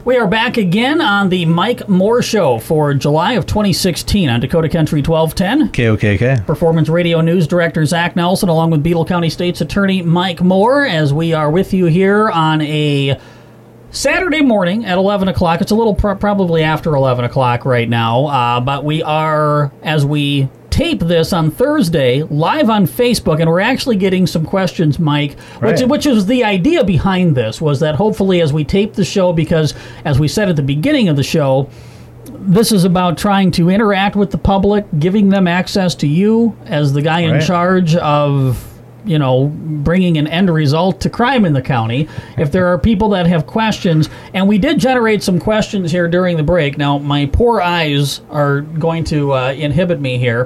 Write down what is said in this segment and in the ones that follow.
We are back again on the Mike Moore Show for July of 2016 on Dakota Country 1210. KOKK. Performance Radio News Director Zach Nelson, along with Beetle County State's Attorney Mike Moore, as we are with you here on a Saturday morning at 11 o'clock. It's a little probably after 11 o'clock right now, but we are, as we tape this on Thursday, live on Facebook, and we're actually getting some questions, Mike, which is the idea behind this, was that hopefully as we tape the show, because as we said at the beginning of the show, this is about trying to interact with the public, giving them access to you as the guy in charge of, you know, bringing an end result to crime in the county. If there are people that have questions, and we did generate some questions here during the break. Now, my poor eyes are going to inhibit me here.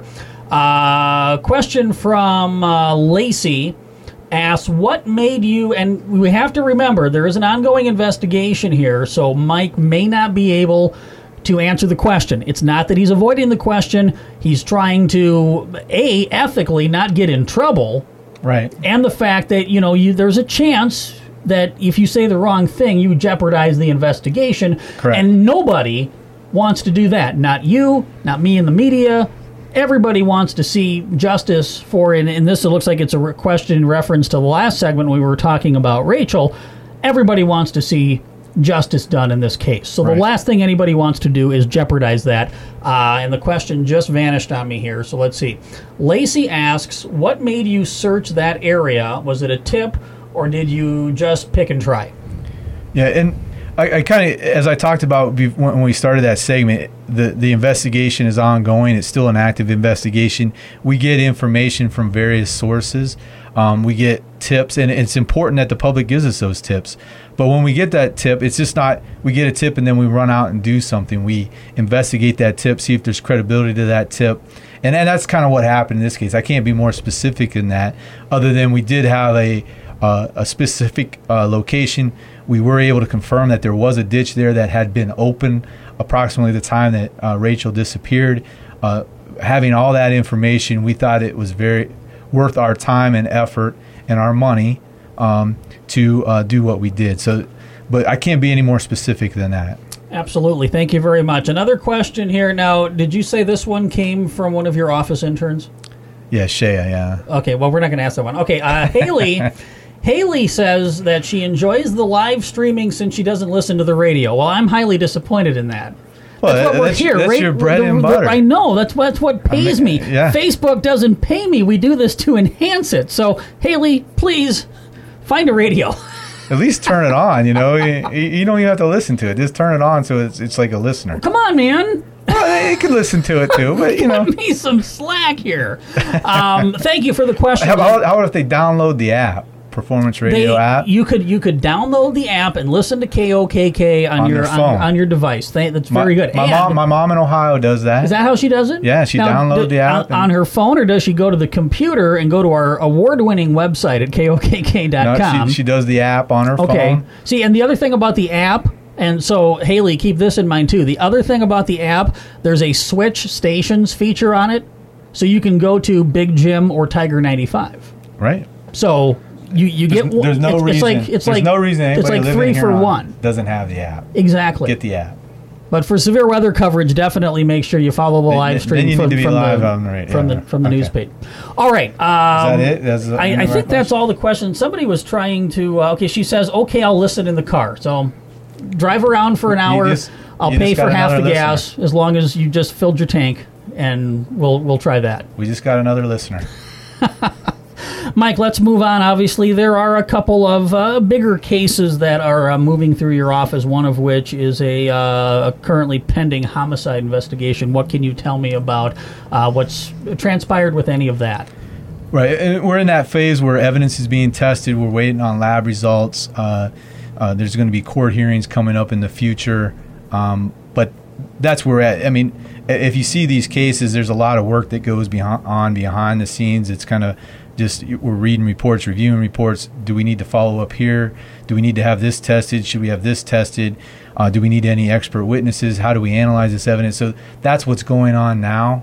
Question from Lacey asks, what made you, and we have to remember, there is an ongoing investigation here, so Mike may not be able to answer the question. It's not that he's avoiding the question. He's trying to, ethically not get in trouble. Right. And the fact that, you know, there's a chance that if you say the wrong thing, you jeopardize the investigation. Correct. And nobody wants to do that. Not you, not me in the media. Everybody wants to see justice for, and this, it looks like it's a question in reference to the last segment when we were talking about Rachel. Everybody wants to see justice done in this case. So the last thing anybody wants to do is jeopardize that. And the question just vanished on me here, so let's see. Lacey asks, what made you search that area? Was it a tip, or did you just pick and try? Yeah, and I kind of, as I talked about when we started that segment, the investigation is ongoing. It's still an active investigation. We get information from various sources. We get tips, and it's important that the public gives us those tips. But when we get that tip, it's just not, we get a tip and then we run out and do something. We investigate that tip, see if there's credibility to that tip. And that's kind of what happened in this case. I can't be more specific than that, other than we did have a specific location. We were able to confirm that there was a ditch there that had been open approximately the time that Rachel disappeared. Having all that information, we thought it was very worth our time and effort and our money to do what we did. So, but I can't be any more specific than that. Absolutely. Thank you very much. Another question here. Now, did you say this one came from one of your office interns? Yeah, Shea, yeah. Okay, well, we're not going to ask that one. Okay, Haley... Haley says that she enjoys the live streaming since she doesn't listen to the radio. Well, I'm highly disappointed in that. Well, that's your bread and butter. I know. That's what pays me. Yeah. Facebook doesn't pay me. We do this to enhance it. So, Haley, please find a radio. At least turn it on, you know. You don't even have to listen to it. Just turn it on so it's like a listener. Come on, man. Well, you can listen to it too, but you know. Give me some slack here. Thank you for the question. How about if they download the app? Performance Radio app. You could download the app and listen to KOKK on your phone. On your device. That's very good. My mom in Ohio does that. Is that how she does it? Yeah, she downloads the app on her phone, or does she go to the computer and go to our award-winning website at KOKK.com? No, she does the app on her phone. Okay. See, and the other thing about the app, and so Haley, keep this in mind too. The other thing about the app, there's a switch stations feature on it, so you can go to Big Jim or Tiger 95. Right. So. You get there's no reason. It's like no reason it's like 3 for 1. Doesn't have the app. Exactly. Get the app. But for severe weather coverage, definitely make sure you follow the live stream from the news page. All right. Is that it? I think that's all the questions. Somebody was trying to. She says, "Okay, I'll listen in the car." So drive around for an hour. I'll pay for half the gas as long as you just filled your tank, and we'll try that. We just got another listener. Mike, let's move on. Obviously, there are a couple of bigger cases that are moving through your office, one of which is a currently pending homicide investigation. What can you tell me about what's transpired with any of that? Right. And we're in that phase where evidence is being tested. We're waiting on lab results. There's going to be court hearings coming up in the future. But that's where we're at. I mean, if you see these cases, there's a lot of work that goes behind the scenes. It's kind of just we're reading reports, reviewing reports. Do we need to follow up here? Do we need to have this tested? Should we have this tested? Do we need any expert witnesses? How do we analyze this evidence? So that's what's going on now.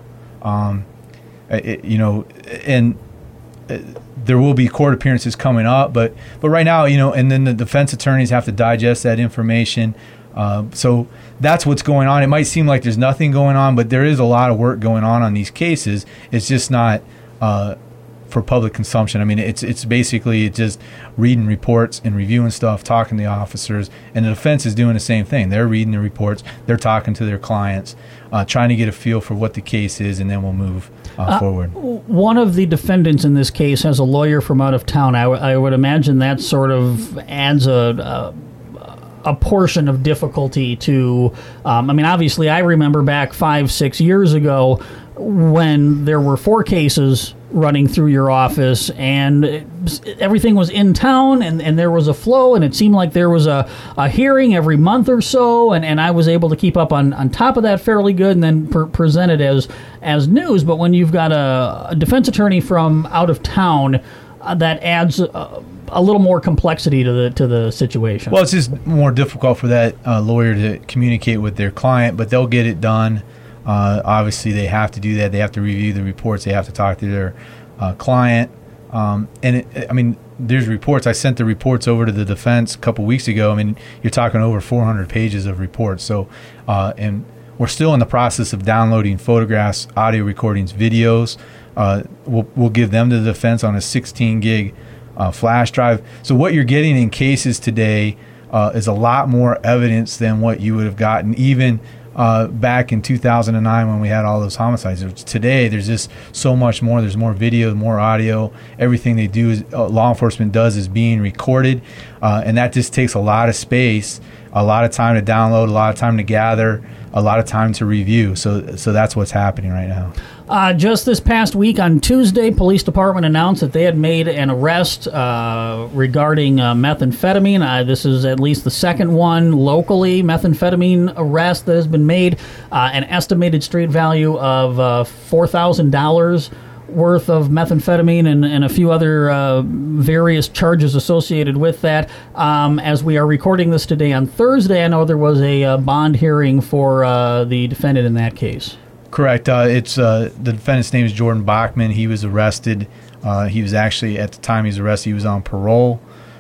There will be court appearances coming up, but right now, and then the defense attorneys have to digest that information. So that's what's going on. It might seem like there's nothing going on, but there is a lot of work going on these cases. It's just not for public consumption. I mean, it's basically just reading reports and reviewing stuff, talking to the officers, and the defense is doing the same thing. They're reading the reports, they're talking to their clients, trying to get a feel for what the case is, and then we'll move forward. One of the defendants in this case has a lawyer from out of town. I would imagine that sort of adds a portion of difficulty to, obviously I remember back 5-6 years ago when there were 4 cases running through your office and everything was in town and there was a flow and it seemed like there was a hearing every month or so and I was able to keep up on top of that fairly good and then present it as news. But when you've got a defense attorney from out of town, that adds a little more complexity to the situation. Well, it's just more difficult for that lawyer to communicate with their client, but they'll get it done. Obviously, they have to do that. They have to review the reports. They have to talk to their client. There's reports. I sent the reports over to the defense a couple weeks ago. I mean, you're talking over 400 pages of reports. So, and we're still in the process of downloading photographs, audio recordings, videos. We'll give them to the defense on a 16 gig flash drive. So what you're getting in cases today is a lot more evidence than what you would have gotten even back in 2009 when we had all those homicides. Today, there's just so much more. There's more video, more audio. Everything they do, law enforcement does, is being recorded, and that just takes a lot of space, a lot of time to download, a lot of time to gather, a lot of time to review. So that's what's happening right now. Just this past week on Tuesday, police department announced that they had made an arrest regarding methamphetamine. This is at least the second one locally, methamphetamine arrest that has been made. An estimated street value of $4,000 worth of methamphetamine and a few other various charges associated with that. As we are recording this today on Thursday, I know there was a bond hearing for the defendant in that case. Correct. It's the defendant's name is Jordan Bachman. He was arrested. He was actually, at the time he was arrested, he was on parole.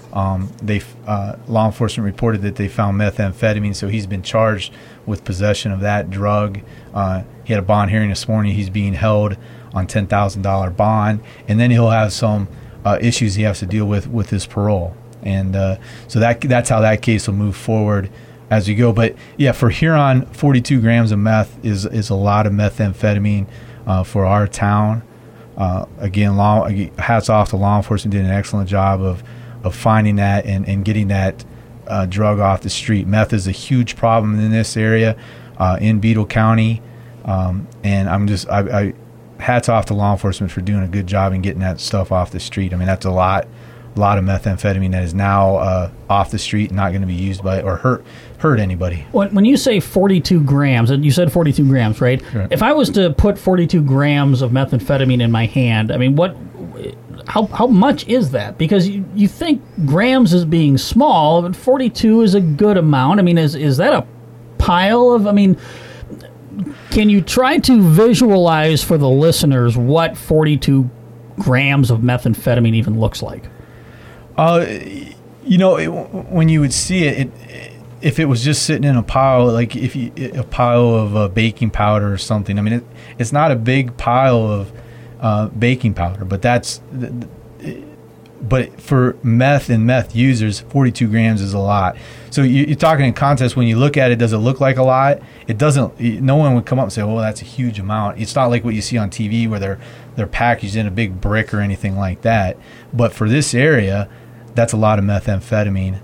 Law enforcement reported that they found methamphetamine, so he's been charged with possession of that drug. He had a bond hearing this morning. He's being held on $10,000 bond, and then he'll have some issues he has to deal with his parole. And so that's how that case will move forward as we go. But yeah, for Huron, 42 grams of meth is a lot of methamphetamine for our town. Again, hats off to law enforcement. Did an excellent job of finding that and getting that drug off the street. Meth is a huge problem in this area, in Beadle County, and I hats off to law enforcement for doing a good job in getting that stuff off the street. I mean, that's a lot of methamphetamine that is now off the street and not going to be used by or hurt anybody. When you say 42 grams, and you said 42 grams, right? Sure. If I was to put 42 grams of methamphetamine in my hand, I mean, how much is that? Because you think grams as being small, but 42 is a good amount. I mean, is that a pile of, can you try to visualize for the listeners what 42 grams of methamphetamine even looks like? When you would see it, if it was just sitting in a pile, like a pile of baking powder or something. I mean, it's not a big pile of baking powder, but for meth and meth users, 42 grams is a lot. So you're talking in context. When you look at it, does it look like a lot? It doesn't. No one would come up and say, "Oh, that's a huge amount." It's not like what you see on TV where they're packaged in a big brick or anything like that. But for this area, that's a lot of methamphetamine.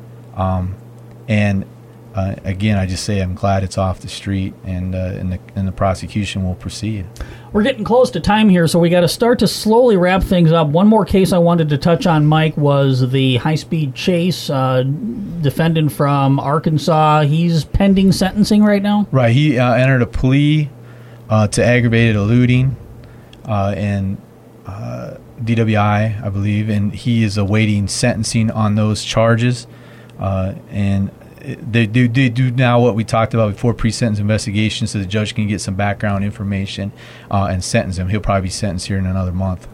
Again, I just say I'm glad it's off the street, and the prosecution will proceed. We're getting close to time here, so we got to start to slowly wrap things up. One more case I wanted to touch on, Mike, was the high-speed chase defendant from Arkansas. He's pending sentencing right now? Right. He entered a plea to aggravated eluding and DWI, I believe, and he is awaiting sentencing on those charges. And they do now what we talked about before, pre-sentence investigation, so the judge can get some background information and sentence him. He'll probably be sentenced here in another month.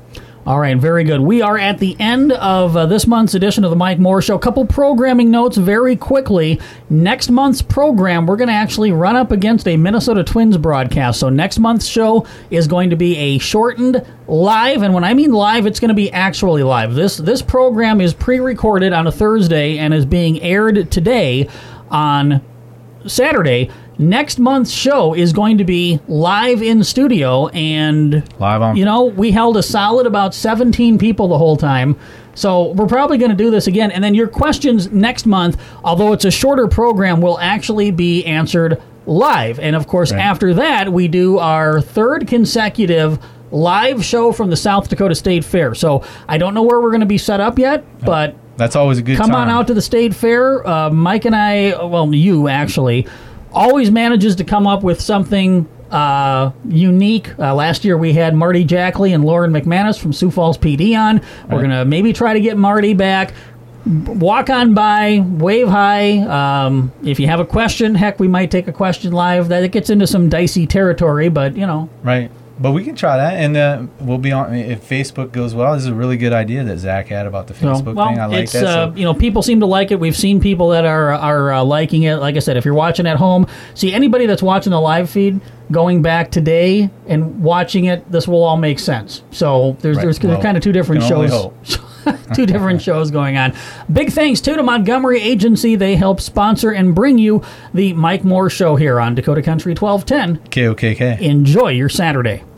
All right, very good. We are at the end of this month's edition of the Mike Moore Show. A couple programming notes very quickly. Next month's program, we're going to actually run up against a Minnesota Twins broadcast. So next month's show is going to be a shortened live, and when I mean live, it's going to be actually live. This program is pre-recorded on a Thursday and is being aired today on Saturday. Next month's show is going to be live in studio, and live on. We held a solid about 17 people the whole time. So we're probably going to do this again. And then your questions next month, although it's a shorter program, will actually be answered live. And of course, after that, we do our third consecutive live show from the South Dakota State Fair. So I don't know where we're going to be set up yet, but that's always a good come time. on out to the State Fair. Mike and I, well, you actually, always manages to come up with something unique. Last year we had Marty Jackley and Lauren McManus from Sioux Falls PD on. We're going to maybe try to get Marty back. Walk on by, wave hi. If you have a question, heck, we might take a question live. That it gets into some dicey territory, but Right. But we can try that, and we'll be on. If Facebook goes well, this is a really good idea that Zach had about the Facebook thing. I like that. People seem to like it. We've seen people that are liking it. Like I said, if you're watching at home, see anybody that's watching the live feed, going back today and watching it, this will all make sense. So there's kind of two different shows. Two different shows going on. Big thanks to Montgomery Agency. They help sponsor and bring you the Mike Moore Show here on Dakota Country 1210. KOKK. Enjoy your Saturday.